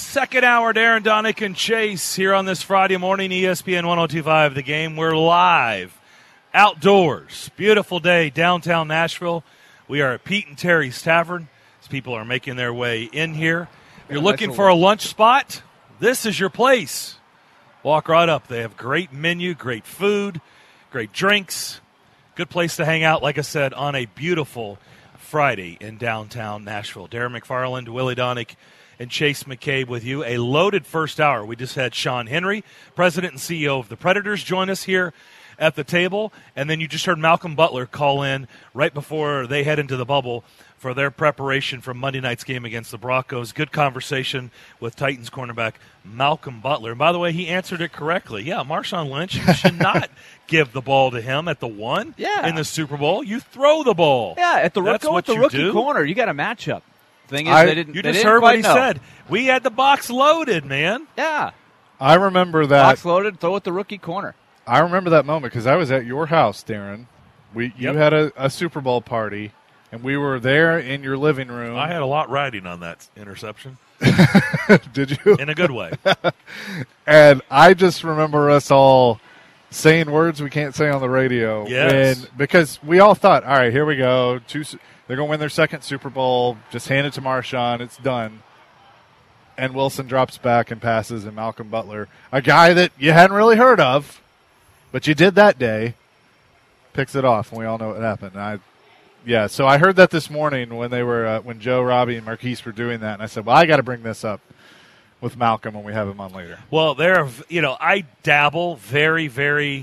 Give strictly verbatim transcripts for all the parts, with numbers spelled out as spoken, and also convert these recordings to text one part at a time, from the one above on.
Second hour, Darren Donick and Chase here on this Friday morning, E S P N one oh two point five The Game. We're live, outdoors, beautiful day, downtown Nashville. We are at Pete and Terry's Tavern. As people are making their way in here. If you're looking for a lunch spot, this is your place. Walk right up. They have great menu, great food, great drinks. Good place to hang out, like I said, on a beautiful Friday in downtown Nashville. Darren McFarland, Willie Donick, and Chase McCabe with you. A loaded first hour. We just had Sean Henry, President and C E O of the Predators, join us here at the table. And then you just heard Malcolm Butler call in right before they head into the bubble for their preparation for Monday night's game against the Broncos. Good conversation with Titans cornerback Malcolm Butler. And by the way, he answered it correctly. Yeah, Marshawn Lynch, you should not give the ball to him at the one yeah. in the Super Bowl. You throw the ball. Yeah, at the, That's go what at the you rookie do. corner. You got a matchup. Thing is, I, they didn't. You they just didn't heard what he know. said. We had the box loaded, man. Yeah, I remember that. box loaded. Throw at the rookie corner. I remember that moment because I was at your house, Darren. We you Yep. had a, a Super Bowl party, and we were there in your living room. I had a lot riding on that interception. Did you? In a good way. And I just remember us all saying words we can't say on the radio. Yes. When, because we all thought, all right, here we go. Two, they're going to win their second Super Bowl. Just hand it to Marshawn. It's done. And Wilson drops back and passes, and Malcolm Butler, a guy that you hadn't really heard of, but you did that day, picks it off, and we all know what happened. And I, yeah, so I heard that this morning when they were uh, when Joe, Robbie, and Marquise were doing that, and I said, well, I got to bring this up with Malcolm when we have him on later. Well, there, you know, I dabble very, very,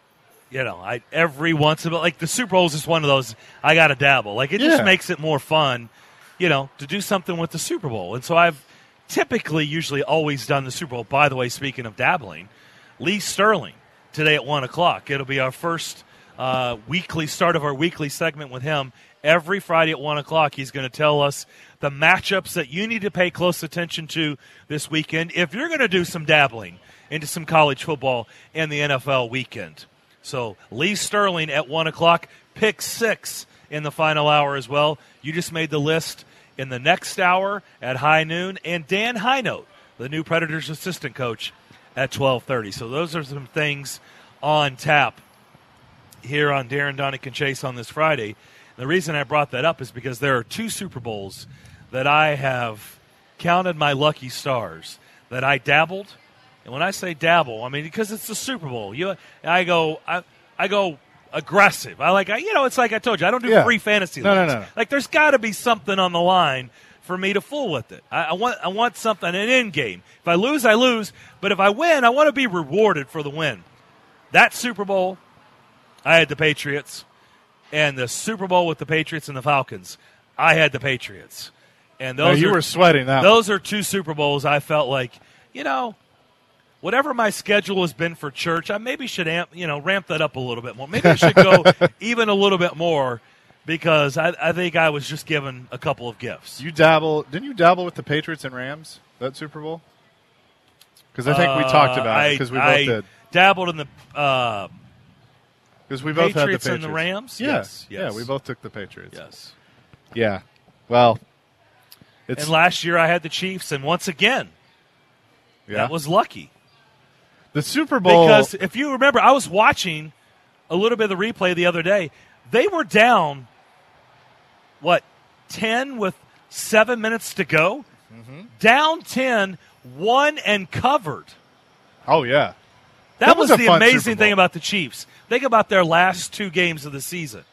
you know, I every once in a like the Super Bowl is just one of those. I got to dabble. Like it Yeah. just makes it more fun, you know, to do something with the Super Bowl. And so I've typically, usually, always done the Super Bowl. By the way, speaking of dabbling, Lee Sterling today at one o'clock. It'll be our first uh, weekly start of our weekly segment with him. Every Friday at one o'clock, he's going to tell us the matchups that you need to pay close attention to this weekend if you're going to do some dabbling into some college football and the N F L weekend. So Lee Sterling at one o'clock, pick six in the final hour as well. You just made the list in the next hour at high noon, and Dan Hinote, the new Predators assistant coach, at twelve thirty. So those are some things on tap here on Darren Donick and Chase on this Friday. The reason I brought that up is because there are two Super Bowls that I have counted my lucky stars that I dabbled. And when I say dabble, I mean because it's the Super Bowl. You, I go, I, I go aggressive. I like, I, you know, it's like I told you, I don't do Yeah. free fantasy No, no, leagues. no, no. Like there's got to be something on the line for me to fool with it. I, I want, I want something, an end game. If I lose, I lose. But if I win, I want to be rewarded for the win. That Super Bowl, I had the Patriots. And the Super Bowl with the Patriots and the Falcons, I had the Patriots. And those No, you are, were sweating that. Those are two Super Bowls I felt like, you know, whatever my schedule has been for church, I maybe should amp, you know, ramp that up a little bit more. Maybe I should go even a little bit more because I, I think I was just given a couple of gifts. You dabble? Didn't you dabble with the Patriots and Rams that Super Bowl? Because I think we talked about Uh, it because we both I did. dabbled in the uh, Because we both had the Patriots Patriots and the Rams? Yeah, Yes, yes. yeah, we both took the Patriots. yes. Yeah. Well, it's And last year I had the Chiefs, and once again, yeah. that was lucky. The Super Bowl. Because if you remember, I was watching a little bit of the replay the other day. They were down, what, ten with seven minutes to go? Mm-hmm. Down ten, won and covered. oh yeah, That, That was, was a the fun amazing Super Bowl. thing about the Chiefs. Think about their last two games of the season.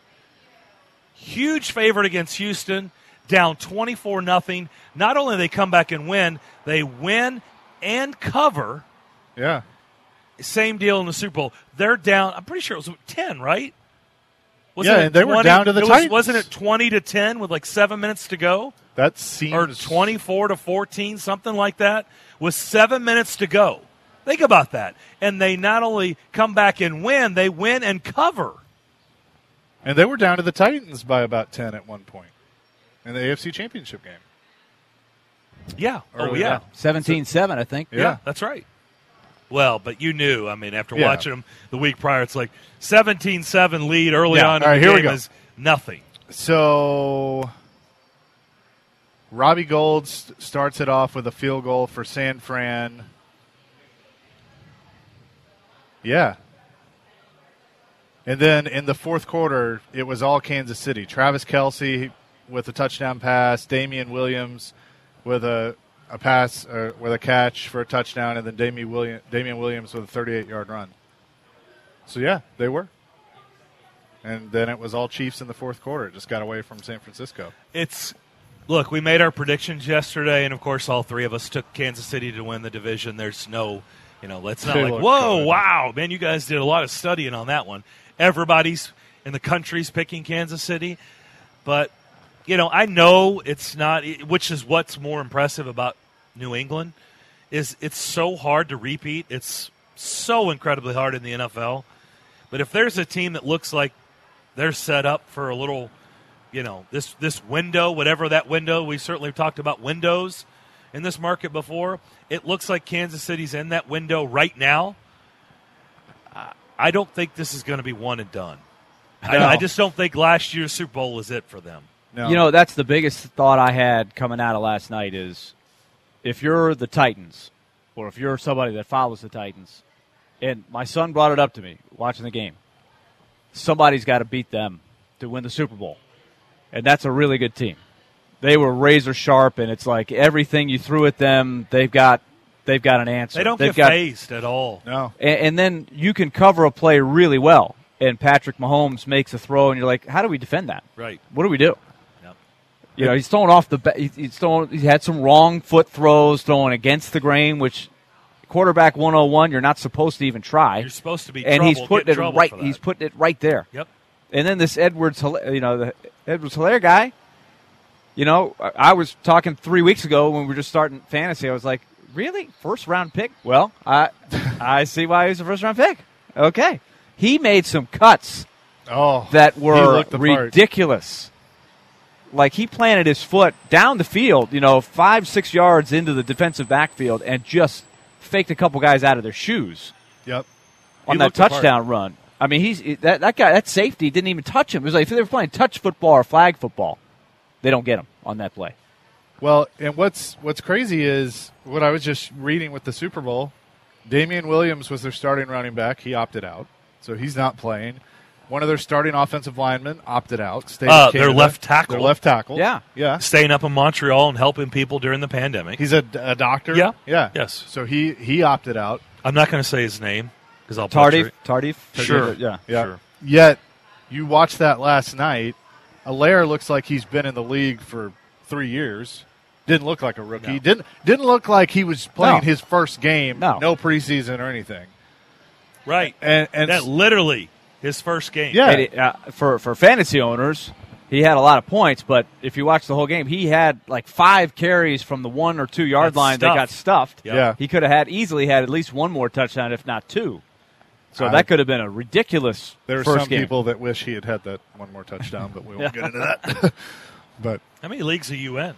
Huge favorite against Houston, down twenty-four nothing. Not only do they come back and win, they win and cover. yeah. Same deal in the Super Bowl. They're down. I'm pretty sure it was ten, right? Yeah, it and they were twenty down to the it was, Titans. Wasn't it twenty to ten with like seven minutes to go, That seems or twenty-four to fourteen, something like that, with seven minutes to go? Think about that. And they not only come back and win, they win and cover. And they were down to the Titans by about ten at one point in the A F C Championship game. Yeah. Oh Early yeah. on. seventeen seven, I think. Yeah. Yeah, that's right. Well, but you knew, I mean, after Yeah. watching them the week prior, it's like seventeen seven lead early Yeah. on in All right, the here we game go. is nothing. So Robbie Gold st- starts it off with a field goal for San Fran. Yeah. And then in the fourth quarter, it was all Kansas City. Travis Kelce with a touchdown pass, Damian Williams with a, a pass, uh, with a catch for a touchdown, and then Damian, William, Damian Williams with a thirty-eight-yard run. So, yeah, they were. And then it was all Chiefs in the fourth quarter. It just got away from San Francisco. It's look, we made our predictions yesterday, and of course, all three of us took Kansas City to win the division. There's no, you know, let's not They like, look whoa, good. wow, man, you guys did a lot of studying on that one. Everybody's in the country's picking Kansas City, but you know, I know it's not. Which is what's more impressive about New England is it's so hard to repeat. It's so incredibly hard in the N F L. But if there's a team that looks like they're set up for a little, you know, this this window, whatever that window, we certainly talked about windows in this market before. It looks like Kansas City's in that window right now. I don't think this is going to be one and done. I, No. I just don't think last year's Super Bowl is it for them. No. You know, that's the biggest thought I had coming out of last night is if you're the Titans or if you're somebody that follows the Titans, and my son brought it up to me watching the game, somebody's got to beat them to win the Super Bowl. And that's a really good team. They were razor sharp, and it's like everything you threw at them, they've got they've got an answer. They don't they've get got, phased at all. No. and, and then you can cover a play really well, and Patrick Mahomes makes a throw, and you're like, how do we defend that? Right. What do we do? Yep. You know, he's throwing off the ba- he's he's throwing. He had some wrong foot throws, throwing against the grain, which quarterback one oh one, you're not supposed to even try. You're supposed to be and trouble, he's putting get it in trouble right. for that. He's putting it right there. Yep. And then this Edwards, Hila- you know, the Edwards Hilaire guy. You know, I I was talking three weeks ago when we were just starting fantasy. I was like, really, first round pick? Well, I I see why he was a first round pick. Okay, he made some cuts Oh, that he were looked the part. ridiculous. Like he planted his foot down the field, you know, five, six yards into the defensive backfield and just faked a couple guys out of their shoes Yep. on He that looked the part. touchdown run. I mean, he's that, that guy, that safety didn't even touch him. It was like if they were playing touch football or flag football, they don't get him on that play. Well, and what's what's crazy is what I was just reading with the Super Bowl. Damian Williams was their starting running back. He opted out, so he's not playing. One of their starting offensive linemen opted out. Stayed Uh, in their Canada. left tackle. Their left tackle. Yeah. Yeah. Staying up in Montreal and helping people during the pandemic. He's a, a doctor. Yeah. Yeah. Yes. So he, he opted out. I'm not going to say his name because I'll butcher Tardif, it. Tardif, Sure. yeah. Yeah. Sure. Yet, you watch that last night. Allaire looks like he's been in the league for three years. Didn't look like a rookie. No. Didn't didn't look like he was playing No. his first game. No. no preseason or anything. Right. And and That literally his first game. Yeah. And it, uh, for for fantasy owners, he had a lot of points, but if you watch the whole game, he had like five carries from the one or two yard Got line that got stuffed. stuffed. Yep. Yeah. He could have had easily had at least one more touchdown, if not two. So I- that could have been a ridiculous there are first some game. people that wish he had had that one more touchdown, but we won't Yeah. get into that. But How many leagues are you in?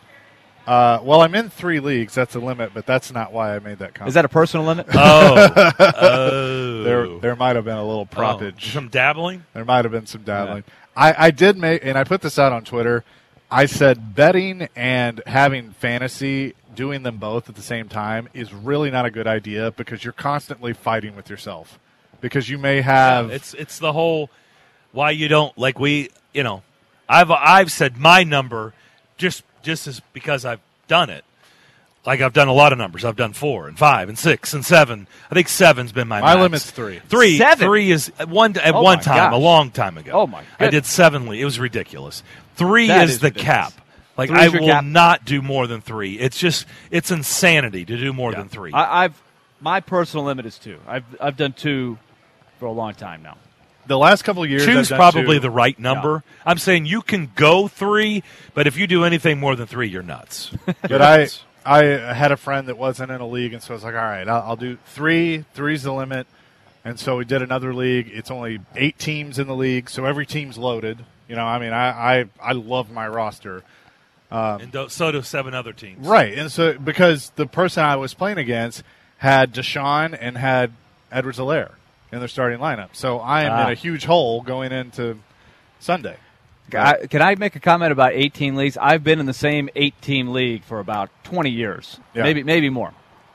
uh, well, I'm in three leagues. That's a limit, but that's not why I made that comment. Is that a personal limit? Oh. oh. there? There might have been a little Oh. propage. Some dabbling? There might have been some dabbling. I, I did make, and I put this out on Twitter. I said betting and having fantasy, doing them both at the same time, is really not a good idea because you're constantly fighting with yourself. Because you may have, It's it's the whole why you don't like we you know I've I've said my number just just as because I've done it. Like I've done a lot of numbers. I've done four and five and six and seven. I think seven's been my my max. limit's three. Three, Seven? three is at one at Oh one my time, gosh. a long time ago. Oh my I goodness. did seven. le- It was ridiculous. Three That is, is the ridiculous. cap. Like Three I is your will cap? not do more than three. It's just it's insanity to do more than three. I, I've my personal limit is two. I've I've done two for a long time now. The last couple of years, Two's I've done probably two. the right number. I'm saying you can go three, but if you do anything more than three, you're nuts. But I, I had a friend that wasn't in a league, and so I was like, all right, I'll, I'll do three. Three's the limit. And so we did another league. It's only eight teams in the league, so every team's loaded. You know, I mean, I, I, I love my roster. and do, so do seven other teams. Right. And so because the person I was playing against had Deshaun and had Edwards-Helaire in their starting lineup. So I am Ah. in a huge hole going into Sunday. I, can I make a comment about eighteen leagues? I've been in the same eight-team league for about twenty years, Yeah. maybe maybe more.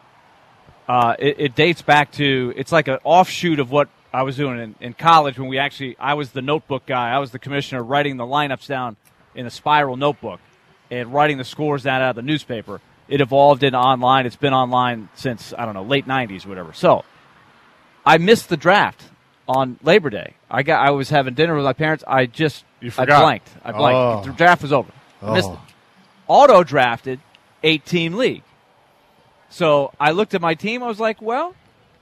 Uh, it, it dates back to, it's like an offshoot of what I was doing in, in college when we actually, I was the notebook guy. I was the commissioner writing the lineups down in a spiral notebook and writing the scores down out of the newspaper. It evolved into online. It's been online since, I don't know, late nineties or whatever. So I missed the draft on Labor Day. I got. I was having dinner with my parents. I just You I forgot. blanked. I blanked. Oh. The draft was over. I missed Oh. it. Auto drafted eight-team league. So I looked at my team. I was like, well,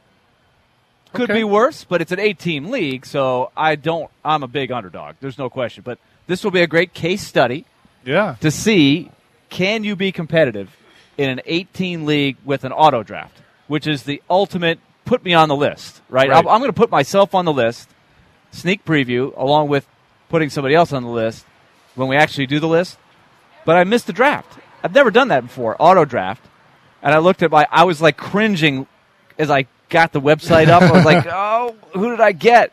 could Okay. be worse, but it's an eight-team league, so I don't. I'm a big underdog. There's no question. But this will be a great case study Yeah. to see, can you be competitive in an eight-team league with an auto draft, which is the ultimate put me on the list, right? Right. I'm, I'm going to put myself on the list, sneak preview, along with putting somebody else on the list when we actually do the list. But I missed the draft. I've never done that before, auto draft. And I looked at my, I was like cringing as I got the website up. I was like, oh, who did I get?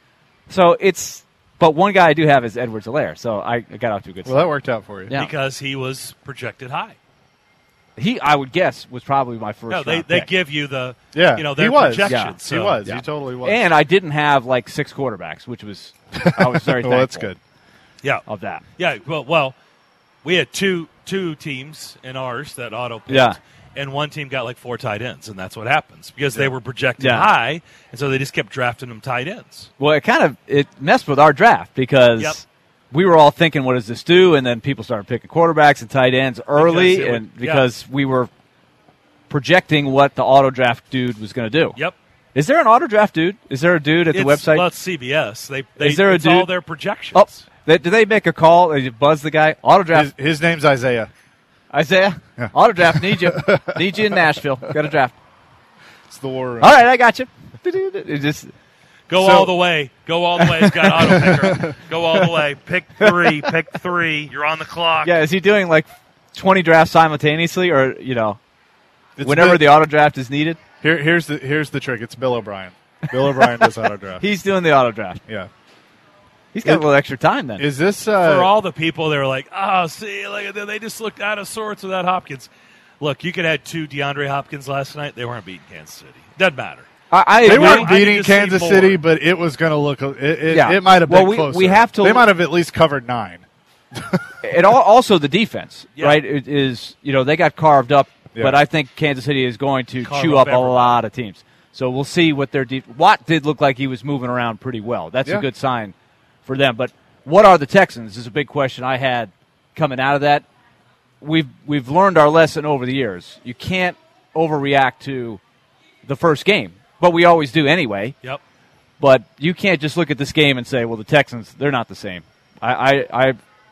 So it's, but one guy I do have is Edwards-Helaire, so I, I got off to a good Well, start. that worked out for you. Yeah. Because he was projected high. He, I would guess, was probably my first No, they, round they pick. give you the, Yeah. you know, he their was. projections. Yeah. So. He was. Yeah. He totally was. And I didn't have like six quarterbacks, which was, I was very well, thankful that's good. Yeah. of that. Yeah, well, well, we had two two teams in ours that auto picked, Yeah. and one team got like four tight ends, and that's what happens because they were projected Yeah. high, and so they just kept drafting them tight ends. Well, it kind of it messed with our draft because Yep. we were all thinking, "What does this do?" And then people started picking quarterbacks and tight ends early, Because it would- and yeah. because we were projecting what the auto draft dude was going to do. Yep. Is there an auto draft dude? Is there a dude at the It's, website? Well, it's C B S. They, they Is there a it's all dude- their projections. Oh, they, do they make a call? They buzz the guy. Auto draft. His, his name's Isaiah. Isaiah. Yeah. Auto draft. Need you. Need you in Nashville. Got a draft. It's the war room. All right, I got you. It just Go So- all the way. Go all the way. It's got auto picker. Go all the way. Pick three. Pick three. You're on the clock. yeah. Is he doing like twenty drafts simultaneously, or you know, It's whenever Bill- the auto draft is needed? Here, here's the here's the trick. It's Bill O'Brien. Bill O'Brien does auto draft. He's doing the auto draft. Yeah. He's got It- a little extra time then. Is this uh, For all the people that are like, oh, see, like, they just looked out of sorts without Hopkins. Look, you could have two DeAndre Hopkins last night. They weren't beating Kansas City. Doesn't matter. I, I they agree. weren't I need beating to see Kansas more. City, but it was going to look. It, it, Yeah. it might have Well, been we- closer. we have to They look- might have at least covered nine. And al- also the defense, Yeah. right? It is you know they got carved up, Yeah. but I think Kansas City is going to Carve chew up up a everybody. lot of teams. So we'll see what their de- Watt did look like he was moving around pretty well. That's Yeah. a good sign for them. But what are the Texans is a big question I had coming out of that. We've we've learned our lesson over the years. You can't overreact to the first game, but we always do anyway. Yep. But you can't just look at this game and say, "Well, the Texans, they're not the same." I, I, I,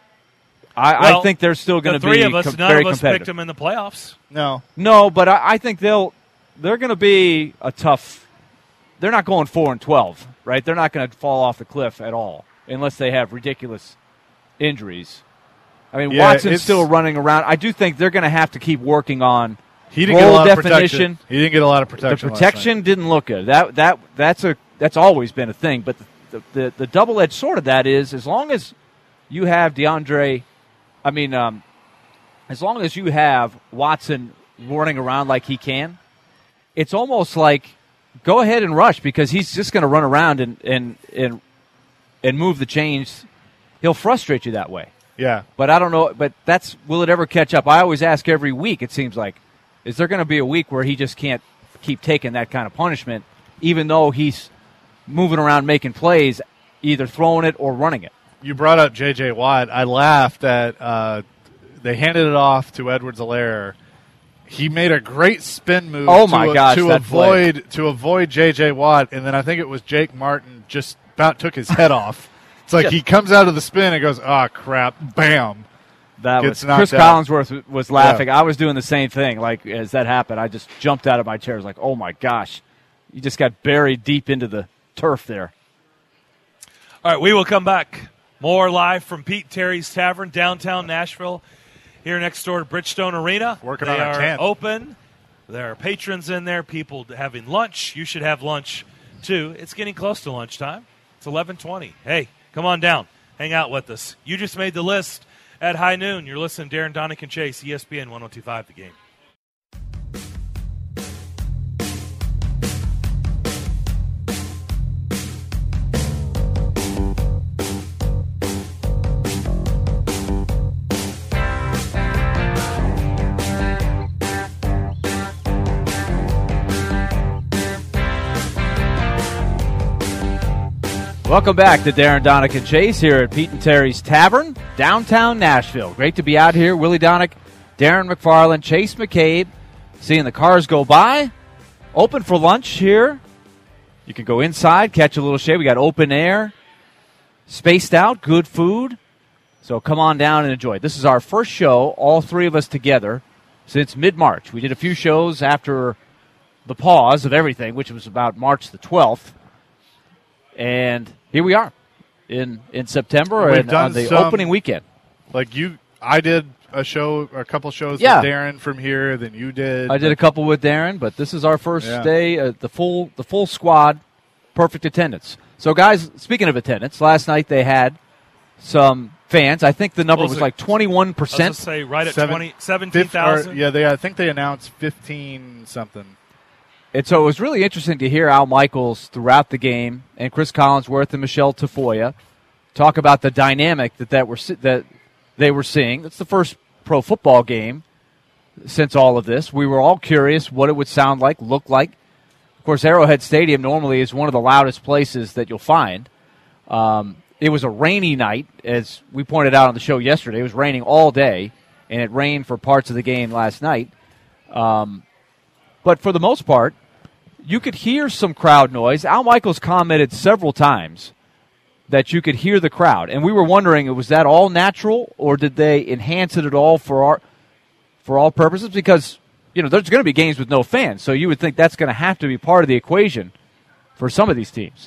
I, Well, I think they're still going The to three be of us, com- none very of us competitive. picked them in the playoffs. No. No, but I, I think they'll they're going to be a tough. They're not going four and twelve, right? They're not going to fall off the cliff at all unless they have ridiculous injuries. I mean, Yeah, Watson's it's- still running around. I do think they're going to have to keep working on He didn't get a role lot of definition. protection. He didn't get a lot of The protection. last protection night. didn't look good. That that that's a that's always been a thing. But the the, the, the double edged sword of that is as long as you have DeAndre, I mean, um, as long as you have Watson running around like he can, it's almost like go ahead and rush because he's just going to run around and and and and move the chains. He'll frustrate you that way. Yeah. But I don't know. But that's will it ever catch up? I always ask every week. It seems like, is there going to be a week where he just can't keep taking that kind of punishment, even though he's moving around making plays, either throwing it or running it? You brought up J J. Watt. I laughed at uh, they handed it off to Edwards-Helaire. He made a great spin move. Oh, to my a- gosh, To that play. avoid to avoid J J. Watt, and then I think it was Jake Martin just about took his head off. It's like Yeah. he comes out of the spin and goes, "Ah, crap!" Bam. That Gets was knocked Chris out. Collinsworth was laughing. I was doing the same thing. Like as that happened, I just jumped out of my chair. I was like, "Oh my gosh, you just got buried deep into the turf there." All right, we will come back. More live from Pete Terry's Tavern, downtown Nashville, here next door to Bridgestone Arena. Working they on our are tent. open. There are patrons in there, people having lunch. You should have lunch, too. It's getting close to lunchtime. It's eleven twenty. Hey, come on down. hang out with us. You just made the list at high noon. You're listening to Darren, Donick, and Chase, E S P N one oh two point five The Game. Welcome back to Darren, Donick, and Chase here at Pete and Terry's Tavern, downtown Nashville. Great to be out here. Willie Donick, Darren McFarland, Chase McCabe, seeing the cars go by. Open for lunch here. You can go inside, catch a little shade. We got open air, spaced out, good food. So come on down and enjoy. This is our first show, all three of us together, since mid-March. We did a few shows after the pause of everything, which was about March the twelfth. And here we are in, in September We've and done on the some, opening weekend. Like you, I did a show, a couple shows Yeah. with Darren from here. Then you did. I did a couple with Darren, but this is our first Yeah. day. Uh, the full the full squad, perfect attendance. So, guys, speaking of attendance, last night they had some fans. I think the number What was was it? like twenty-one I was percent. going to say right at Seven- twenty, seventeen thousand. Yeah, they. I think they announced fifteen something. And so it was really interesting to hear Al Michaels throughout the game and Chris Collinsworth and Michelle Tafoya talk about the dynamic that, that, were, that they were seeing. It's the first pro football game since all of this. We were all curious what it would sound like, look like. Of course, Arrowhead Stadium normally is one of the loudest places that you'll find. Um, it was a rainy night, as we pointed out on the show yesterday. It was raining all day, and it rained for parts of the game last night. Um, but for the most part, you could hear some crowd noise. Al Michaels commented several times that you could hear the crowd. And we were wondering, was that all natural, or did they enhance it at all for our for all purposes? Because, you know, there's going to be games with no fans, so you would think that's going to have to be part of the equation for some of these teams.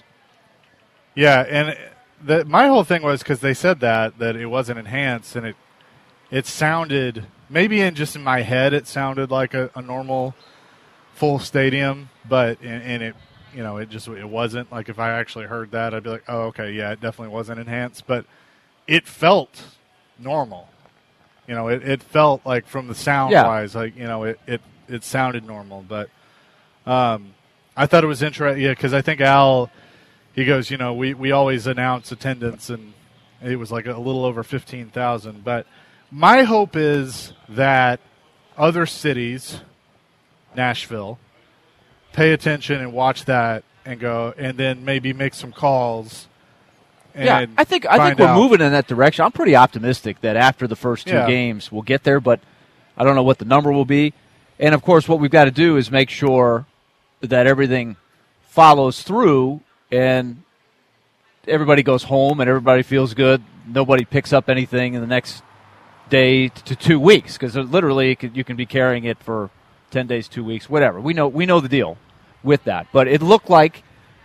Yeah, and the, my whole thing was because they said that, that it wasn't enhanced, and it it sounded, maybe in just in my head, it sounded like a, a normal full stadium, but and, and it, you know, it just it wasn't. Like if I actually heard that, I'd be like, oh, okay, yeah, it definitely wasn't enhanced, but it felt normal. You know, it, it felt like from the sound Yeah. wise, like, you know, it, it, it sounded normal, but um, I thought it was interesting, yeah, because I think Al, he goes, you know, we, we always announce attendance, and it was like a little over fifteen thousand, but my hope is that other cities, Nashville, pay attention and watch that and go, and then maybe make some calls. And yeah, I think I think find we're out. moving in that direction. I'm pretty optimistic that after the first two Yeah. games we'll get there, but I don't know what the number will be. And of course, what we've got to do is make sure that everything follows through and everybody goes home and everybody feels good. Nobody picks up anything in the next day to two weeks because literally it could, you can be carrying it for ten days, two weeks, whatever. We know we know the deal with that. But it looked like,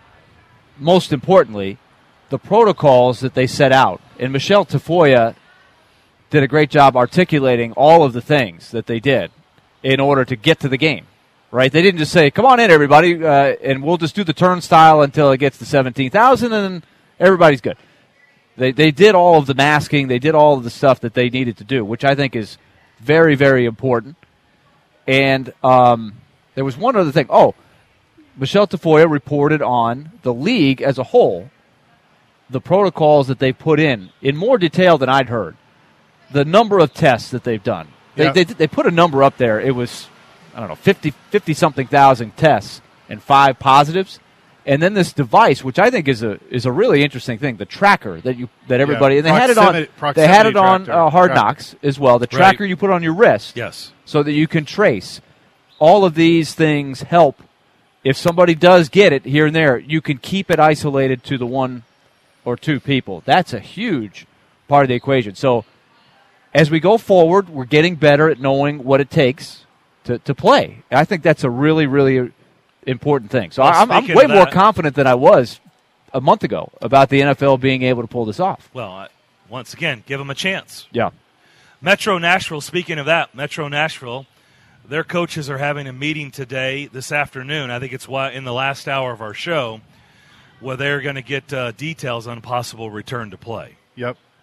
most importantly, the protocols that they set out. And Michelle Tafoya did a great job articulating all of the things that they did in order to get to the game, right? They didn't just say, come on in, everybody, uh, and we'll just do the turnstile until it gets to seventeen thousand, and everybody's good. They they did all of the masking. They did all of the stuff that they needed to do, which I think is very, very important. And um, there was one other thing. Oh, Michelle Tafoya reported on the league as a whole, the protocols that they put in, in more detail than I'd heard. The number of tests that they've done. They, Yeah. they, they put a number up there. It was, I don't know, fifty, fifty-something thousand tests and five positives. And then this device, which I think is a is a really interesting thing, the tracker that you that everybody Yeah, and they had it on proximity- they had it on proximity uh, Hard tracker. Knocks as well. The Right. tracker you put on your wrist, Yes. so that you can trace. All of these things help. If somebody does get it here and there, you can keep it isolated to the one or two people. That's a huge part of the equation. So as we go forward, we're getting better at knowing what it takes to, to play. And I think that's a really, really important thing. So Well, I'm, I'm speaking way of more that- confident than I was a month ago about the N F L being able to pull this off. Well, I, once again, give them a chance. Yeah. Metro Nashville, speaking of that, Metro Nashville, their coaches are having a meeting today, this afternoon. I think it's why in the last hour of our show, where they're going to get uh, details on possible return to play. Yep.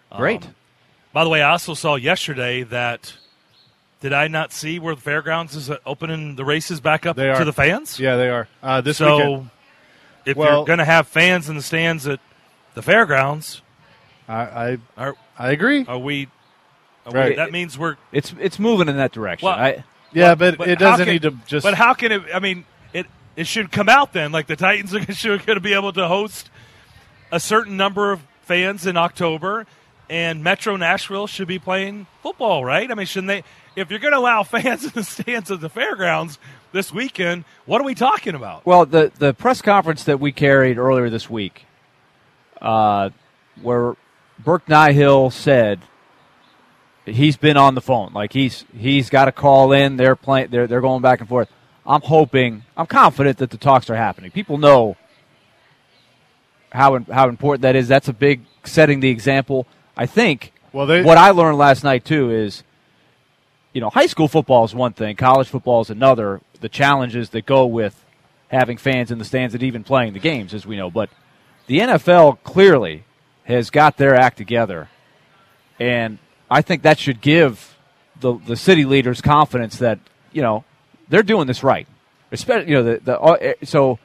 Great. Um, by the way, I also saw yesterday that did I not see where the fairgrounds is opening the races back up They to are. the fans? Yeah, they are. Uh, this so weekend. if Well- you're going to have fans in the stands at the fairgrounds, I, I, are, I agree. are we? Are Right. we that means we're. It's it's moving in that direction. Well, I, Yeah, but, but it how doesn't can- need to just. But how can it? I mean, it it should come out then. Like the Titans are going to be able to host a certain number of fans in October, and Metro Nashville should be playing football, right? I mean, shouldn't they? If you're going to allow fans in the stands at the fairgrounds this weekend, what are we talking about? Well, the, the press conference that we carried earlier this week, uh, where Burke Nihill said he's been on the phone, like he's he's got a call in. They're playing. They're they're going back and forth. I'm hoping. I'm confident that the talks are happening. People know how how important that is. That's a big setting the example. I think. Well, they- what I learned last night too is, you know, high school football is one thing, college football is another. The challenges that go with having fans in the stands and even playing the games, as we know. But the N F L clearly has got their act together, and I think that should give the the city leaders confidence that, you know, they're doing this right. Especially, you know, the the uh, so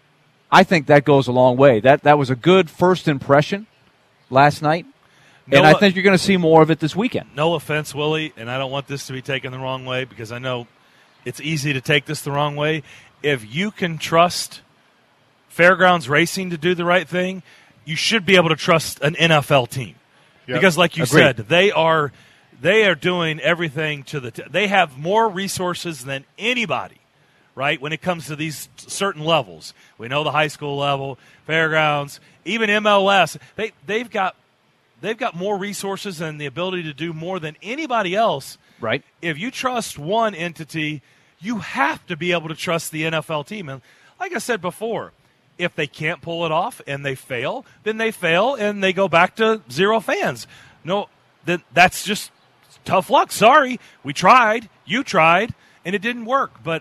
I think that goes a long way. That that was a good first impression last night. No, And I think you're going to see more of it this weekend. No offense, Willie, and I don't want this to be taken the wrong way because I know it's easy to take this the wrong way. If you can trust Fairgrounds Racing to do the right thing, you should be able to trust an N F L team. Yep. Because like you Agreed. said, they are they are doing everything to the t- they have more resources than anybody, right? When it comes to these certain levels. We know the high school level, Fairgrounds, even M L S. They they've got They've got more resources and the ability to do more than anybody else. Right. If you trust one entity, you have to be able to trust the N F L team. And like I said before, if they can't pull it off and they fail, then they fail and they go back to zero fans. No, then that's just tough luck. Sorry, we tried, you tried, and it didn't work. But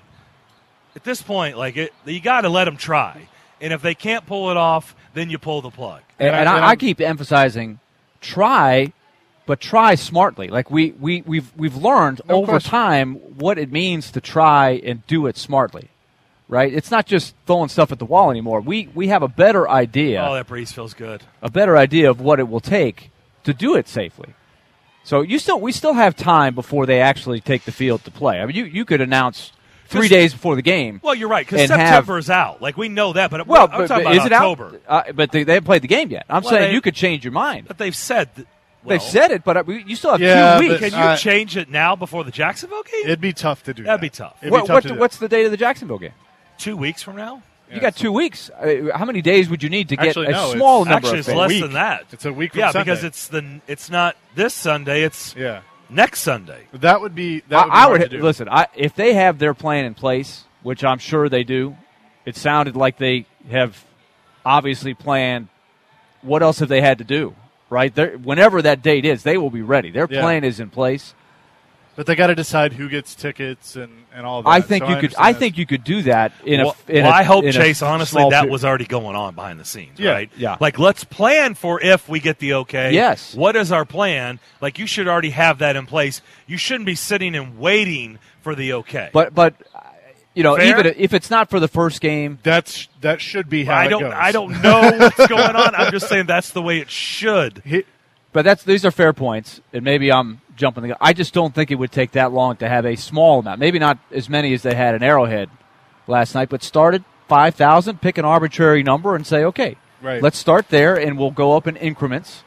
at this point, like it, you got to let them try. And if they can't pull it off, then you pull the plug. And, And I- and and I, I I'm- keep emphasizing, try, but try smartly. Like we, we, we've we've learned No over question. time what it means to try and do it smartly. Right? It's not just throwing stuff at the wall anymore. We we have a better idea, Oh, that breeze feels good. a better idea of what it will take to do it safely. So you still we still have time before they actually take the field to play. I mean, you, you could announce three 'Cause- days before the game. Well, you're right, because And have- September is out. Like, we know that, but Well, I'm but, talking but about is it October. out? Uh, but they, they haven't played the game yet. I'm Well, saying they- you could change your mind. But they've said that, well, They've said it, but uh, we- you still have Yeah, two but- weeks. Can you Uh, change it now before the Jacksonville game? It'd be tough to do That'd that. be tough. It'd What, be tough what, to do what's the date of the Jacksonville game? Two weeks from now? You got two weeks. Uh, how many days would you need to get Actually, a no, small it's- number Actually, of it's fans? less week. than that. It's a week from Yeah, Sunday. because it's the it's not this Sunday. It's Yeah. next Sunday. That would be that would be I, I hard would to do. listen. I, if they have their plan in place, which I'm sure they do, it sounded like they have obviously planned. What else have they had to do? Right? They're, whenever that date is, they will be ready. Their Yeah. plan is in place. But they got to decide who gets tickets and, and all that. I think So you could. understand I this. think you could do that in well, a. In well, a- I hope, in a Chase, honestly, small that pe- was already going on behind the scenes, Yeah, right? yeah. Like, let's plan for if we get the okay. Yes. What is our plan? Like, you should already have that in place. You shouldn't be sitting and waiting for the okay. But but uh, you know, Fair? even if it's not for the first game, that's that should be how I it don't goes. I don't know what's going on. I'm just saying that's the way it should. He- but that's these are fair points, and maybe I'm jumping the gun. I just don't think it would take that long to have a small amount. Maybe not as many as they had in Arrowhead last night, but started five thousand, pick an arbitrary number, and say, okay, Right. let's start there, and we'll go up in increments,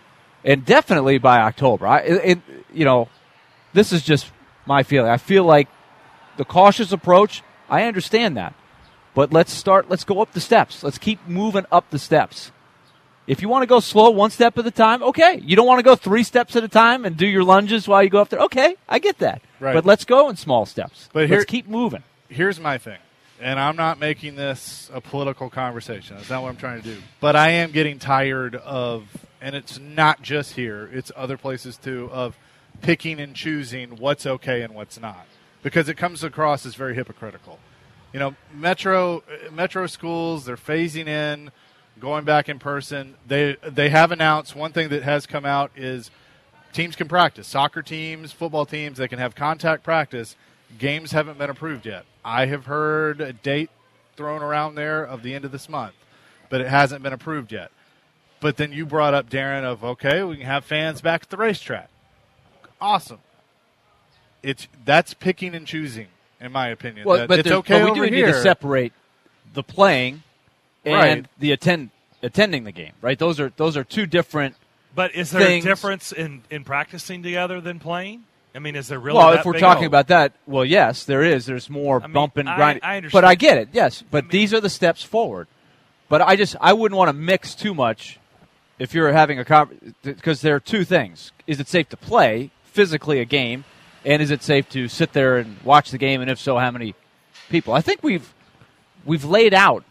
and definitely by October. I, it, it, you know, this is just my feeling. I feel like the cautious approach. I understand that, but let's start. Let's go up the steps. Let's keep moving up the steps. If you want to go slow, one step at a time, okay. You don't want to go three steps at a time and do your lunges while you go up there. Okay, I get that. Right. But let's go in small steps. But here- let's keep moving. Here's my thing, and I'm not making this a political conversation. That's not what I'm trying to do. But I am getting tired of, and it's not just here, it's other places too, of picking and choosing what's okay and what's not. Because it comes across as very hypocritical. You know, metro metro schools, they're phasing in going back in person. They they have announced one thing that has come out is teams can practice. Soccer teams, football teams, they can have contact practice. Games haven't been approved yet. I have heard a date thrown around there of the end of this month, but it hasn't been approved yet. But then you brought up, Darren, of, okay, we can have fans back at the racetrack. Awesome. It's That's picking and choosing, in my opinion. Well, that but, it's okay but we over do here. need to separate the playing and Right. the attend attending the game, right? Those are those are two different. But is there things. a difference in, in practicing together than playing? I mean, is there really Well, that if we're big talking of- about that, well, yes, there is. There's more I mean, bump and I- grind. I understand. But I get it, yes. But I mean- these are the steps forward. But I just I wouldn't want to mix too much if you're having a because there are two things. Is it safe to play physically a game, and is it safe to sit there and watch the game? And if so, how many people? I think we've we've laid out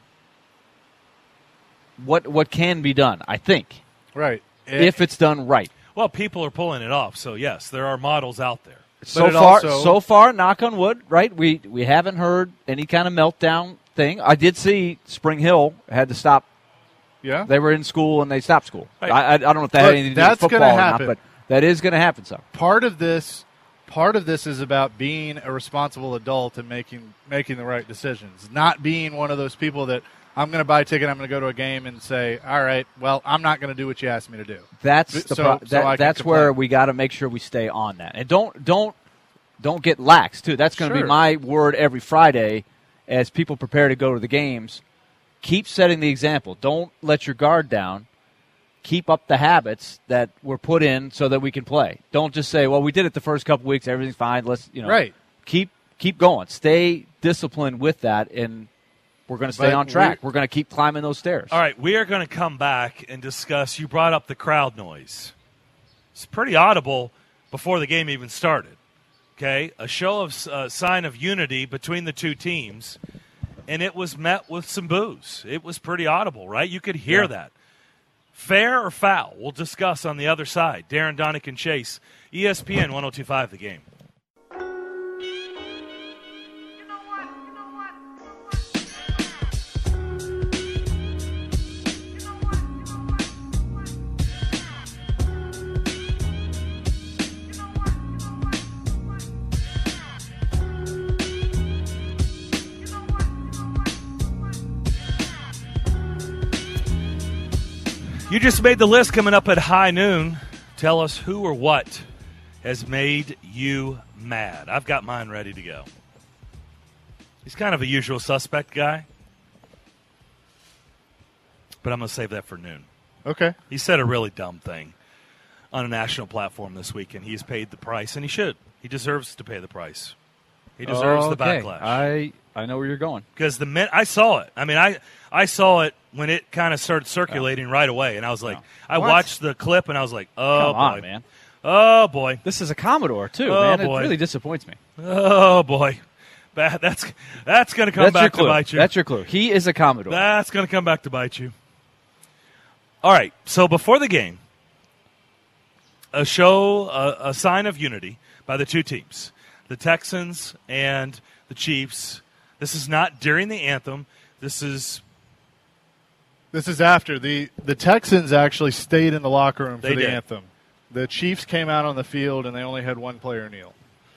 what what can be done. I think Right. if it's done right. Well, people are pulling it off, so yes, there are models out there. So it far, also- so far, knock on wood, right? We we haven't heard any kind of meltdown thing. I did see Spring Hill had to stop. Yeah. They were in school and they stopped school. Right. I, I I don't know if that Look, had anything to do with that's football gonna or not, happen. but that is going to happen. So part of this part of this is about being a responsible adult and making making the right decisions, not being one of those people that I'm going to buy a ticket, I'm going to go to a game and say, all right, well, I'm not going to do what you asked me to do. that's But- the so- pro- so that, I can that's complain. where we got to make sure we stay on that, and don't don't don't get lax too. That's going to Sure. be my word every Friday as people prepare to go to the games. Keep setting the example. Don't let your guard down. Keep up the habits that were put in so that we can play. Don't just say, "Well, we did it the first couple weeks. Everything's fine. Let's you know." Right. Keep keep going. Stay disciplined with that, and we're going to stay But on track. we- We're going to keep climbing those stairs. All right, we are going to come back and discuss. You brought up the crowd noise. It's pretty audible before the game even started. Okay, a show of uh, sign of unity between the two teams, and it was met with some boos. It was pretty audible, right? You could hear Yeah. that. Fair or foul? We'll discuss on the other side. Darren Donick and Chase, E S P N one oh two point five, The Game. You just made the list coming up at high noon. Tell us who or what has made you mad. I've got mine ready to go. He's kind of a usual suspect guy, but I'm going to save that for noon. Okay. He said a really dumb thing on a national platform this week, and he's paid the price, and he should. He deserves to pay the price. He deserves the Okay. backlash. I I know where you're going. Because the min- I saw it. I mean, I I saw it when it kind of started circulating right away, and I was like, I What? watched the clip, and I was like, oh Come boy, on, man. oh boy, This is a Commodore too, Oh, man. boy. It really disappoints me. oh boy, That- that's that's going to come That's your back to clue. bite you. That's your clue. He is a Commodore. That's going to come back to bite you. All right, so before the game, a show, a, a sign of unity by the two teams, the Texans and the Chiefs. This is not during the anthem. This is This is after the the Texans actually stayed in the locker room for They the did. anthem. The Chiefs came out on the field and they only had one player kneel.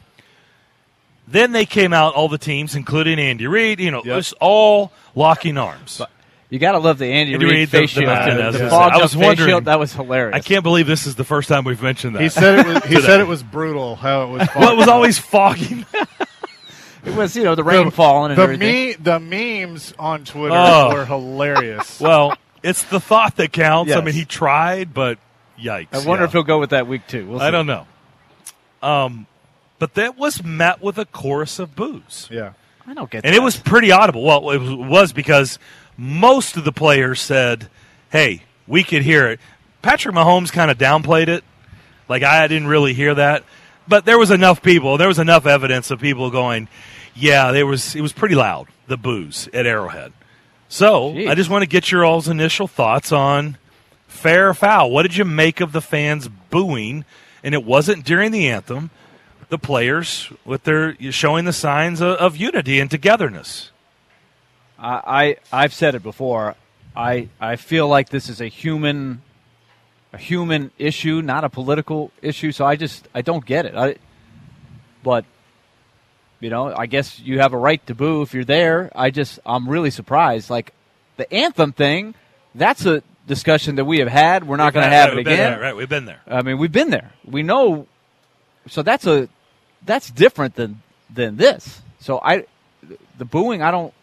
then they came out, all the teams, including Andy Reid. You know, Yep. just all locking arms. You got to love the Andy, Andy Reid Reid, the- face the shield. back end, The, I was the gonna say. fogged I up was face wondering- shield, that was hilarious. I can't believe this is the first time we've mentioned that. He said it was he Today. said it was brutal how it was. well, it was always fogging. It was, you know, the rain falling and the everything. me the memes on Twitter Oh. were hilarious. Well, it's the thought that counts. I Yes. mean, he tried, but yikes. I wonder yeah. if he'll go with that week too. We'll see. I don't know. Um, but that was met with a chorus of boos. yeah. I don't get And that. it was pretty audible. Well, it was, was because most of the players said, hey, we could hear it. Patrick Mahomes kind of downplayed it. Like, I didn't really hear that. But there was enough people, there was enough evidence of people going, yeah, there was. it was pretty loud, the boos at Arrowhead. So Jeez. I just want to get your all's initial thoughts on fair or foul. What did you make of the fans booing? And it wasn't during the anthem. The players with their showing the signs of, of unity and togetherness. I, I I've said it before. I I feel like this is a human a human issue, not a political issue. So I just I don't get it. I, but you know, I guess you have a right to boo if you're there. I just I'm really surprised. Like the anthem thing, that's a discussion that we have had. We're not going to have right, it again. There, right, we've been there. I mean, we've been there. We know. So that's a that's different than than this. So I the booing, I don't.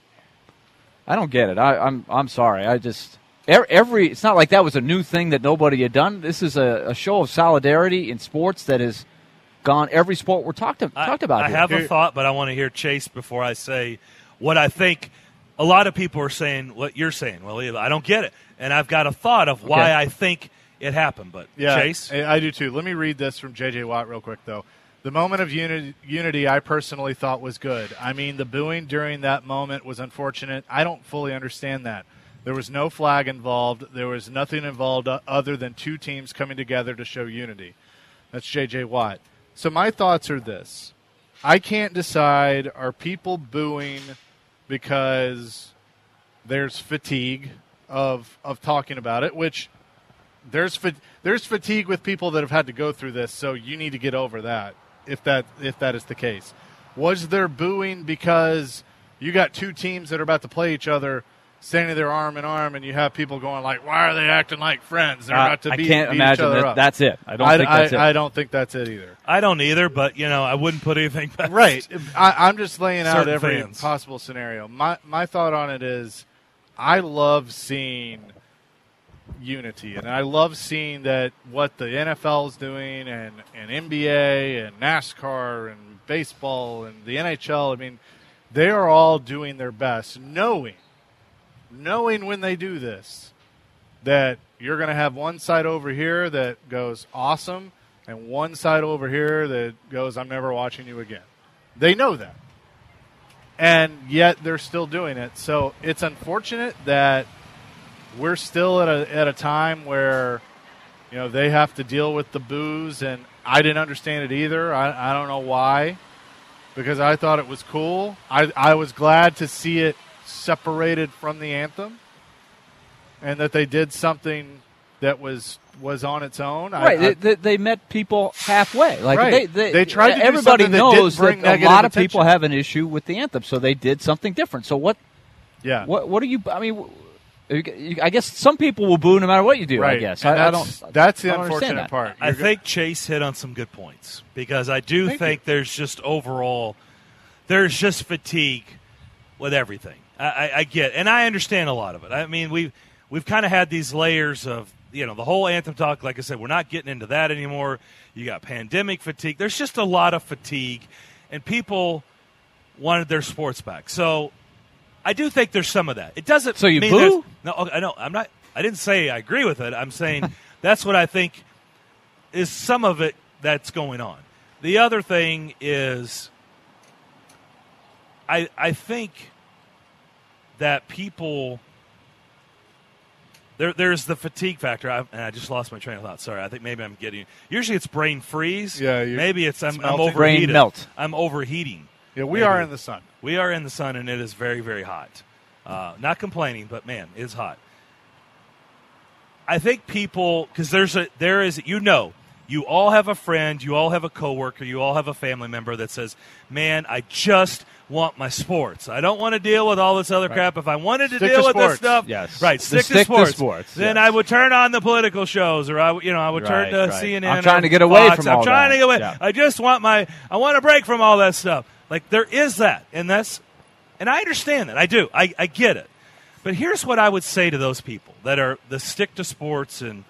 I don't get it. I, I'm I'm sorry. I just every it's not like that was a new thing that nobody had done. This is a, a show of solidarity in sports that has gone every sport we're talked to, I, talked about. I here. have a thought, but I want to hear Chase before I say what I think. A lot of people are saying what you're saying. Well, I don't get it, and I've got a thought of why Okay. I think it happened. But Yeah, Chase, I I do too. Let me read this from J J Watt real quick, though. The moment of uni- unity I personally thought was good. I mean, the booing during that moment was unfortunate. I don't fully understand that. There was no flag involved. There was nothing involved uh, other than two teams coming together to show unity. That's J J Watt. So my thoughts are this. I can't decide, are people booing because there's fatigue of of talking about it, which there's fa- there's fatigue with people that have had to go through this, so you need to get over that. If that if that is the case, was there booing because you got two teams that are about to play each other, standing there arm in arm, and you have people going like, "Why are they acting like friends? They're Uh, about to I beat, can't beat imagine each other that up." that's it. I don't I, think that's I, it. I don't think that's it either. I don't either. But you know, I wouldn't put anything past Right. I, I'm just laying out Certain every fans. possible scenario. My my thought on it is, I love seeing unity, and I love seeing that what the N F L is doing, and, and N B A, and NASCAR, and baseball, and the N H L. I mean, they are all doing their best, knowing, knowing when they do this, that you're going to have one side over here that goes awesome, and one side over here that goes, I'm never watching you again. They know that. And yet they're still doing it. So it's unfortunate that we're still at a at a time where, you know, they have to deal with the boos, and I didn't understand it either. I, I don't know why, because I thought it was cool. I, I was glad to see it separated from the anthem, and that they did something that was was on its own. Right, I, I, they, they met people halfway. Like Right. they, they, They tried to do everybody something that knows didn't bring that a negative lot of people attention. have an issue with the anthem, so they did something different. So what? yeah. What? What are you? I mean, you- you- I guess some people will boo no matter what you do. Right. I guess And I, I that's, don't. That's the I don't understand unfortunate that. part. I You're go- think Chase hit on some good points because I do Thank think there's just overall there's just fatigue with everything. I, I, I get, and I understand a lot of it. I mean, we've we've kind of had these layers of, you know, the whole anthem talk. Like I said, we're not getting into that anymore. You got pandemic fatigue. There's just a lot of fatigue, and people wanted their sports back. So I do think there's some of that. It doesn't. So you mean boo? there's- No, okay, I know. I'm not. I didn't say I agree with it. I'm saying that's what I think is some of it that's going on. The other thing is, I I think that people there there's the fatigue factor. I, and I just lost my train of thought. Sorry. I think maybe I'm getting. Usually it's brain freeze. Yeah, you- Maybe it's I'm, it's I'm melting. Brain overheated. melt. I'm overheating. Yeah, we Maybe. are in the sun. We are in the sun, and it is very, very hot. Uh, not complaining, but man, it's hot. I think people, because there's a there is you know you all have a friend, you all have a coworker, you all have a family member that says, "Man, I just want my sports. I don't want to deal with all this other crap. If I wanted to Stick deal to with this sports. stuff, Yes. right, The stick, stick to to sports. sports, Then yes. I would turn on the political shows, or I, would- you know, I would turn Right, to right. C N N. I'm trying or to get away Fox. from I'm all trying that. to get away. Yeah. I just want my. I want to break from all that stuff. Like there is that, and that's, and I understand that. I do. I, I get it. But here's what I would say to those people that are the stick to sports, and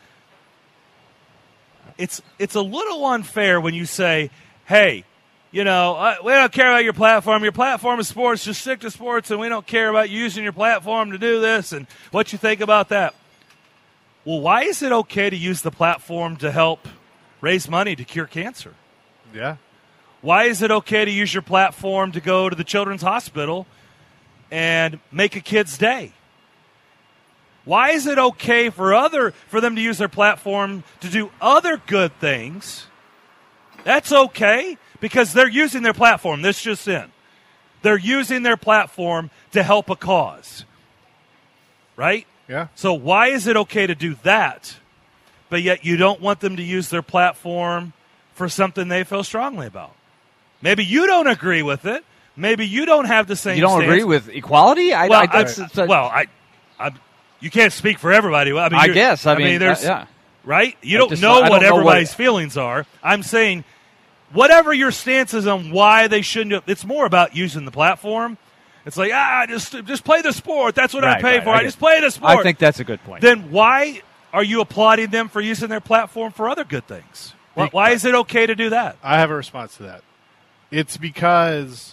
it's it's a little unfair when you say, "Hey, you know, uh, we don't care about your platform. Your platform is sports. Just stick to sports, and we don't care about you using your platform to do this and what you think about that." Well, why is it okay to use the platform to help raise money to cure cancer? Yeah. Why is it okay to use your platform to go to the children's hospital and make a kid's day? Why is it okay for other for them to use their platform to do other good things? That's okay because they're using their platform. This just in. They're using their platform to help a cause. Right? Yeah. So why is it okay to do that, but yet you don't want them to use their platform for something they feel strongly about? Maybe you don't agree with it. Maybe you don't have the same You don't stance. agree with equality? I, Well, I, I, that's, that's a- well, I, I, you can't speak for everybody. I, mean, I you're- guess. I mean, there's, uh, yeah. right? You I don't just- know I don't what know what- everybody's feelings are. I'm saying whatever your stance is on why they shouldn't, it's more about using the platform. It's like, ah, just just play the sport. That's what I Right, pay right, for. I I, get just it. play the sport. I think that's a good point. Then why are you applauding them for using their platform for other good things? Why, why is it okay to do that? I have a response to that. It's because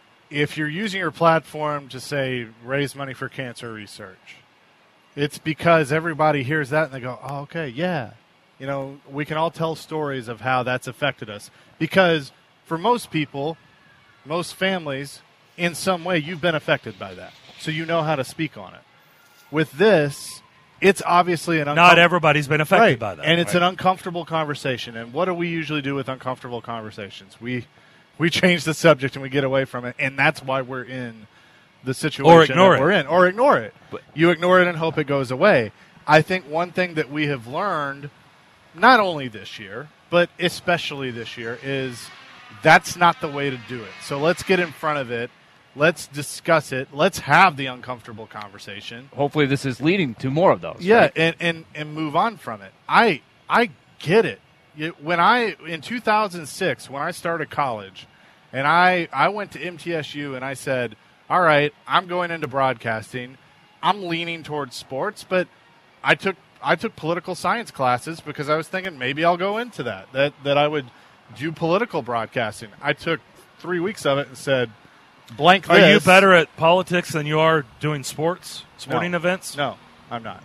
if you're using your platform to, say, raise money for cancer research, it's because everybody hears that and they go, oh, okay, yeah. You know, we can all tell stories of how that's affected us. Because for most people, most families, in some way, you've been affected by that. So you know how to speak on it. With this, it's obviously an uncomfortable... Not everybody's been affected right. by that. And it's right? an uncomfortable conversation. And what do we usually do with uncomfortable conversations? We we change the subject and we get away from it. And that's why we're in the situation Or ignore that it. we're in. Or ignore it. But- You ignore it and hope it goes away. I think one thing that we have learned, not only this year, but especially this year, is that's not the way to do it. So let's get in front of it. Let's discuss it. Let's have the uncomfortable conversation. Hopefully this is leading to more of those. Yeah, right? and, and, and move on from it. I I get it. You- When I in two thousand six, when I started college, and I I went to M T S U and I said, "All right, I'm going into broadcasting. I'm leaning towards sports, but I took I took political science classes because I was thinking maybe I'll go into that. That that I would do political broadcasting. I took three weeks of it and said, blank Are this. you better at politics than you are doing sports, sporting No. events? No, I'm not.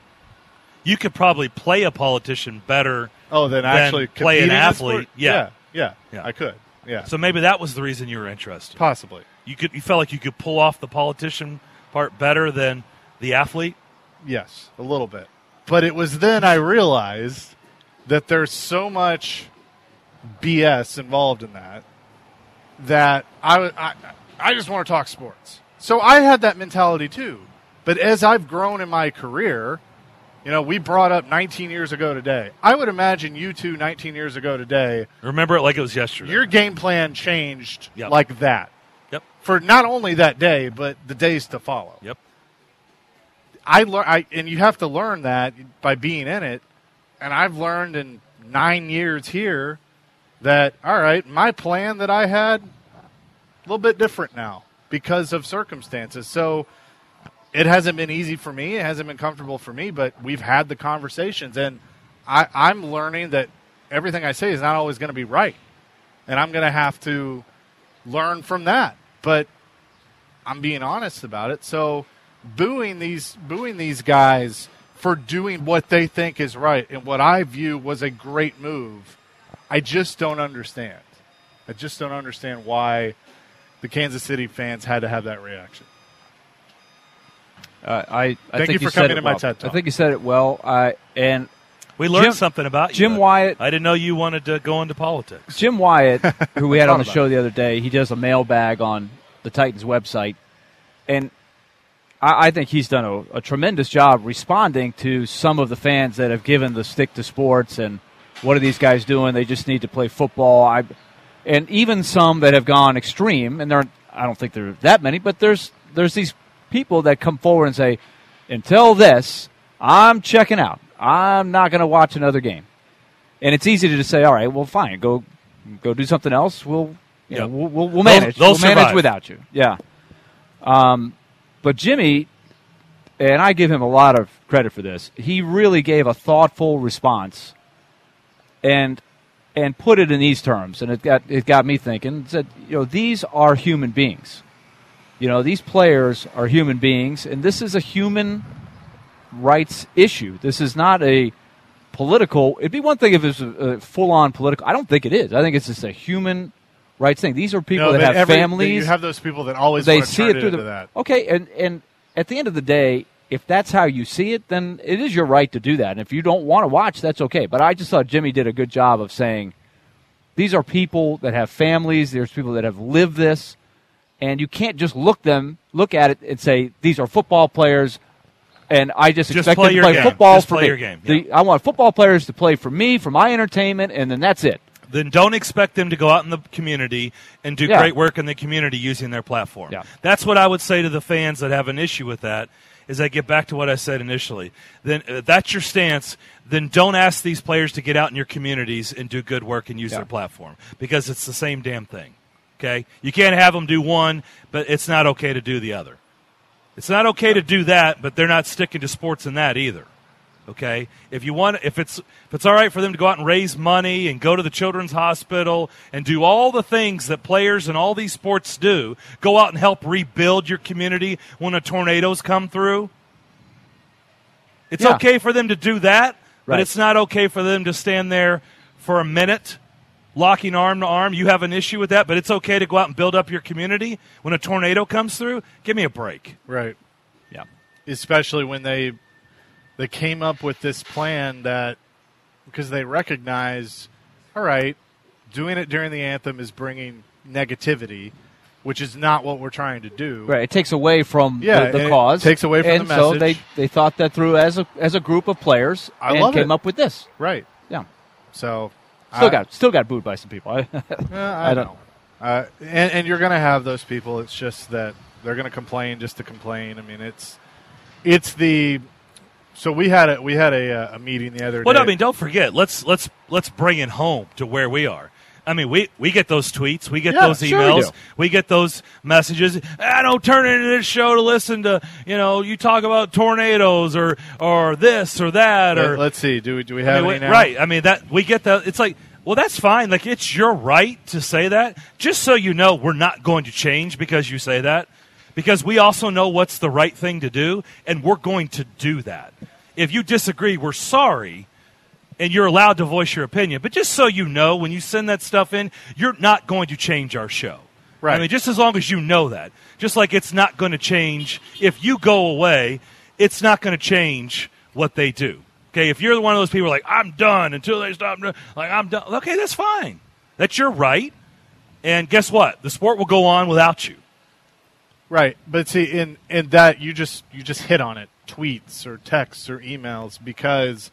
You could probably play a politician better. Oh, then Than actually play an competing in athlete. sport? Yeah. yeah, yeah, Yeah. I could. Yeah, So maybe that was the reason you were interested. possibly. You could you felt like you could pull off the politician part better than the athlete. Yes, a little bit. But it was then I realized that there's so much B S involved in that that I, w- I, I just want to talk sports. So I had that mentality too. But as I've grown in my career, you know, we brought up nineteen years ago today. I would imagine you two nineteen years ago today, Remember it like it was yesterday. your game plan changed Yep. like that. Yep. For not only that day, but the days to follow. Yep. I learn, I, and you have to learn that by being in it. And I've learned in nine years here that, all right, my plan that I had, a little bit different now because of circumstances. So it hasn't been easy for me. It hasn't been comfortable for me, but we've had the conversations. And I, I'm learning that everything I say is not always going to be right. And I'm going to have to learn from that. But I'm being honest about it. So booing these booing these guys for doing what they think is right and what I view was a great move, I just don't understand. I just don't understand why the Kansas City fans had to have that reaction. Uh, I, I Thank think you for said coming it to my well. TED Talk. I think you said it well. I and We learned Jim- something about you. Jim but Wyatt- I didn't know you wanted to go into politics. Jim Wyatt, who we had on the Thought show about the other day, he does a mailbag on the Titans website, and I, I think he's done a, a tremendous job responding to some of the fans that have given the stick to sports and what are these guys doing? They just need to play football. I, and even some that have gone extreme, and there, I don't think there are that many, but there's there's these people that come forward and say, until this, I'm checking out. I'm not going to watch another game. And it's easy to just say, all right, well, fine, go go do something else. We'll you know, Yep. we'll, we'll, we'll They'll- manage. they'll we'll manage survive. without you. Yeah. Um, but Jimmy, and I give him a lot of credit for this, he really gave a thoughtful response and and put it in these terms. And it got it got me thinking, said, you know, these are human beings. You know, these players are human beings, and this is a human rights issue. This is not a political. It'd be one thing if it was a, a full-on political. I don't think it is. I think it's just a human rights thing. These are people No, that but have every- families. You have those people that always they want to see turn it through into the. that. Okay, and and at the end of the day, if that's how you see it, then it is your right to do that. And if you don't want to watch, that's okay. But I just thought Jimmy did a good job of saying these are people that have families. There's people that have lived this, and you can't just look them look at it and say these are football players. And I just, Just expect play them to your play game. football Just for play me. your game, The- yeah. I want football players to play for me, for my entertainment, and then that's it. Then don't expect them to go out in the community and do Yeah. great work in the community using their platform. Yeah. That's what I would say to the fans that have an issue with that. Is I get back to what I said initially. Then uh, that's your stance. Then don't ask these players to get out in your communities and do good work and use Yeah. their platform because it's the same damn thing. Okay, you can't have them do one, but it's not okay to do the other. It's not okay to do that, but they're not sticking to sports in that either. Okay, if you want, if it's if it's all right for them to go out and raise money and go to the children's hospital and do all the things that players in all these sports do, go out and help rebuild your community when the tornadoes come through. It's Yeah. okay for them to do that, but Right. it's not okay for them to stand there for a minute, locking arm to arm. You have an issue with that, but it's okay to go out and build up your community when a tornado comes through. Give me a break. Right. Yeah. Especially when they they came up with this plan that because they recognize, all right, doing it during the anthem is bringing negativity, which is not what we're trying to do. Right. It takes away from Yeah, the, the and it cause. takes away from and the so message. they, they thought that through as a as a group of players I and love came it. up with this. Right. Yeah. So Still I, got still got booed by some people. I, Uh, I, I don't don't- know. Uh, and, and you're going to have those people. It's just that they're going to complain just to complain. I mean, it's it's the so we had a we had a, uh, a meeting the other Well, day. I mean, don't forget. Let's let's let's bring it home to where we are. I mean, we, we get those tweets, we get Yeah, those sure we emails, do. we get those messages. I don't turn into this show to listen to, you know, you talk about tornadoes or or this or that or Let, us see. Do we do we I have mean, any we- now? right. I mean that we get that. It's like, well, that's fine. Like it's your right to say that. Just so you know, we're not going to change because you say that. Because we also know what's the right thing to do, and we're going to do that. If you disagree, we're sorry, and you're allowed to voice your opinion. But just so you know, when you send that stuff in, you're not going to change our show. Right. I mean, just as long as you know that. Just like it's not going to change. If you go away, it's not going to change what they do. Okay, if you're one of those people like, I'm done until they stop, like, I'm done. Okay, that's fine. That's your right. And guess what? The sport will go on without you. Right, but see, in in that you just you just hit on it, tweets or texts or emails, because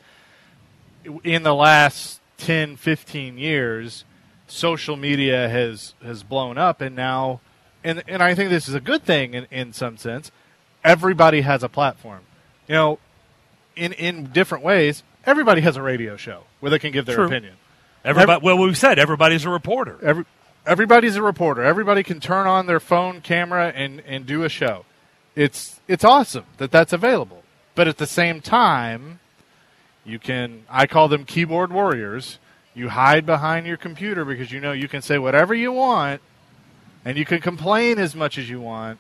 in the last ten, fifteen years, social media has has blown up, and now, and and I think this is a good thing in, in some sense. Everybody has a platform, you know, in in different ways. Everybody has a radio show where they can give their True. opinion. Everybody, well, we said everybody's a reporter. Every, everybody's a reporter. Everybody can turn on their phone camera and, and do a show. It's it's awesome that that's available. But at the same time, you can, I call them keyboard warriors. You hide behind your computer because you know you can say whatever you want and you can complain as much as you want,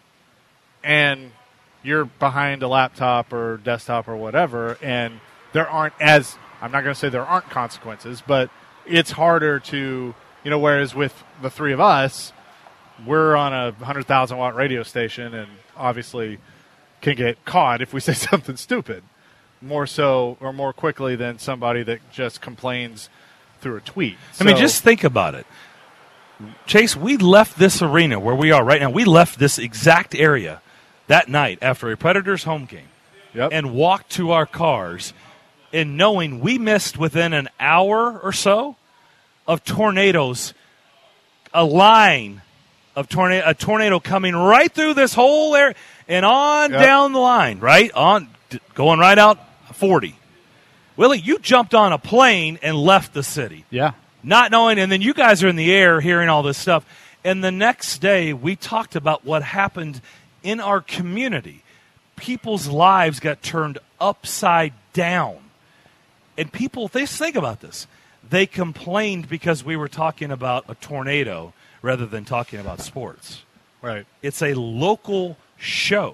and you're behind a laptop or desktop or whatever, and there aren't as, I'm not going to say there aren't consequences, but it's harder to, you know, whereas with the three of us, we're on a one hundred thousand watt radio station and obviously can get caught if we say something stupid more so or more quickly than somebody that just complains through a tweet. I mean, So- just think about it. Chase, we left this arena where we are right now. We left this exact area that night after a Predators home game Yep. and walked to our cars and knowing we missed within an hour or so of tornadoes, a line of tornado, a tornado coming right through this whole area and on Yep. down the line, right? On d- going right out forty. Willie, you jumped on a plane and left the city. Yeah. Not knowing, and then you guys are in the air hearing all this stuff. And the next day, we talked about what happened in our community. People's lives got turned upside down. And people, they think about this. They complained because we were talking about a tornado rather than talking about sports. Right. It's a local show.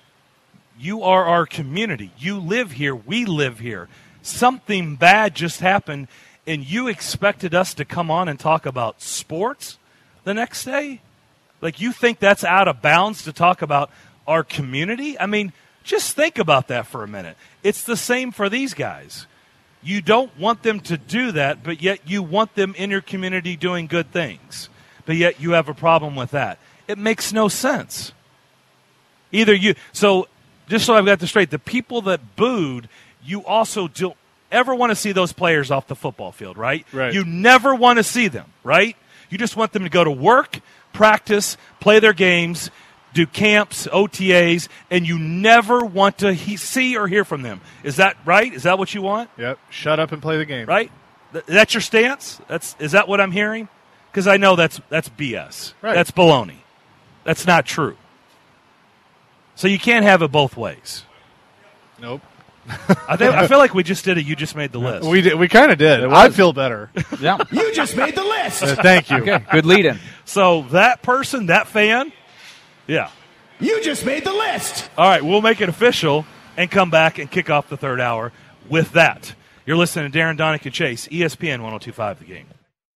You are our community. You live here. We live here. Something bad just happened, and you expected us to come on and talk about sports the next day? Like, you think that's out of bounds to talk about our community? I mean, just think about that for a minute. It's the same for these guys. You don't want them to do that, but yet you want them in your community doing good things. But yet you have a problem with that. It makes no sense. Either you, so just so I've got this straight, the people that booed, you also don't ever want to see those players off the football field, right? Right. You never want to see them, right? You just want them to go to work, practice, play their games, do camps, O T As, and you never want to he- see or hear from them. Is that right? Is that what you want? Yep. Shut up and play the game. Right? Th- that's your stance? That's is that what I'm hearing? Because I know that's that's B S. Right. That's baloney. That's not true. So you can't have it both ways. Nope. I think I feel like we just did it. You just made the list. We did, we kind of did. I feel better. Yeah. You just made the list. Uh, thank you. Okay. Good lead in. So that person, that fan, yeah. You just made the list. All right, we'll make it official and come back and kick off the third hour with that. You're listening to Darren, Donick, and Chase, E S P N one oh two point five The Game.